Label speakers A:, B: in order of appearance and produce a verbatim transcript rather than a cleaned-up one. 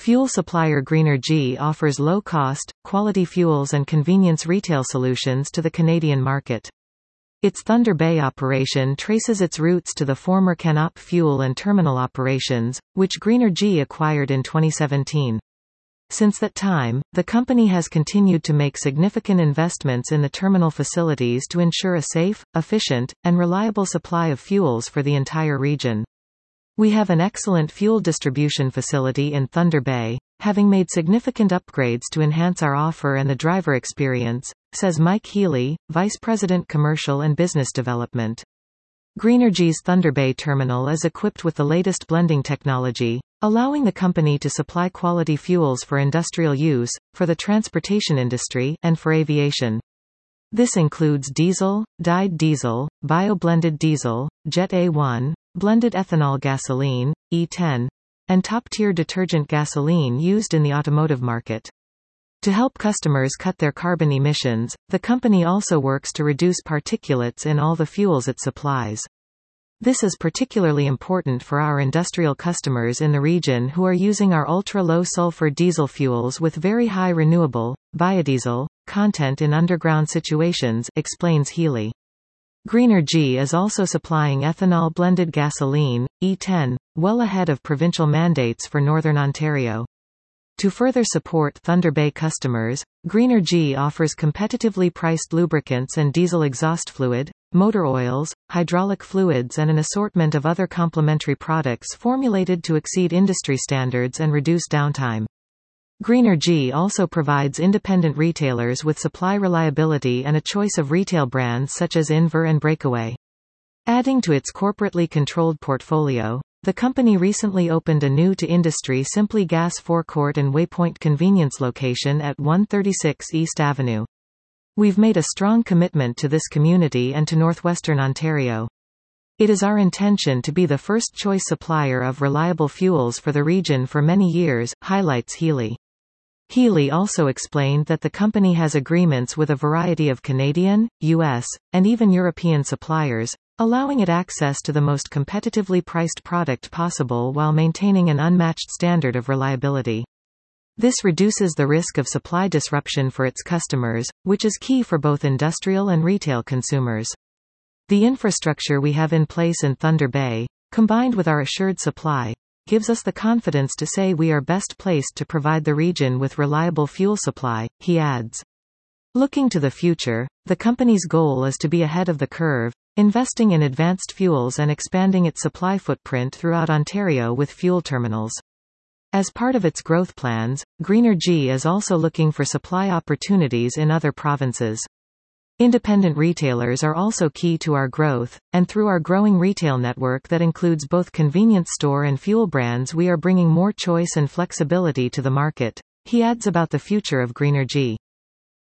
A: Fuel supplier Greenergy offers low-cost, quality fuels and convenience retail solutions to the Canadian market. Its Thunder Bay operation traces its roots to the former Canop fuel and terminal operations, which Greenergy acquired in twenty seventeen. Since that time, the company has continued to make significant investments in the terminal facilities to ensure a safe, efficient, and reliable supply of fuels for the entire region. We have an excellent fuel distribution facility in Thunder Bay, having made significant upgrades to enhance our offer and the driver experience, says Mike Healy, Vice President Commercial and Business Development. Greenergy's Thunder Bay terminal is equipped with the latest blending technology, allowing the company to supply quality fuels for industrial use, for the transportation industry, and for aviation. This includes diesel, dyed diesel, bio-blended diesel, Jet A one, blended ethanol gasoline, E ten, and top-tier detergent gasoline used in the automotive market. To help customers cut their carbon emissions, the company also works to reduce particulates in all the fuels it supplies. This is particularly important for our industrial customers in the region who are using our ultra-low sulfur diesel fuels with very high renewable, biodiesel, content in underground situations, explains Healy. Greenergy is also supplying ethanol-blended gasoline, E ten, well ahead of provincial mandates for Northern Ontario. To further support Thunder Bay customers, Greenergy offers competitively priced lubricants and diesel exhaust fluid, motor oils, hydraulic fluids and an assortment of other complementary products formulated to exceed industry standards and reduce downtime. Greenergy also provides independent retailers with supply reliability and a choice of retail brands such as Inver and Breakaway. Adding to its corporately controlled portfolio, the company recently opened a new-to-industry Simply Gas forecourt and Waypoint convenience location at one thirty-six East Avenue. We've made a strong commitment to this community and to northwestern Ontario. It is our intention to be the first-choice supplier of reliable fuels for the region for many years, highlights Healy. Healy also explained that the company has agreements with a variety of Canadian, U S, and even European suppliers, allowing it access to the most competitively priced product possible while maintaining an unmatched standard of reliability. This reduces the risk of supply disruption for its customers, which is key for both industrial and retail consumers. The infrastructure we have in place in Thunder Bay, combined with our assured supply, gives us the confidence to say we are best placed to provide the region with reliable fuel supply, he adds. Looking to the future, the company's goal is to be ahead of the curve, investing in advanced fuels and expanding its supply footprint throughout Ontario with fuel terminals. As part of its growth plans, Greenergy is also looking for supply opportunities in other provinces. Independent retailers are also key to our growth, and through our growing retail network that includes both convenience store and fuel brands, we are bringing more choice and flexibility to the market, he adds about the future of Greenergy.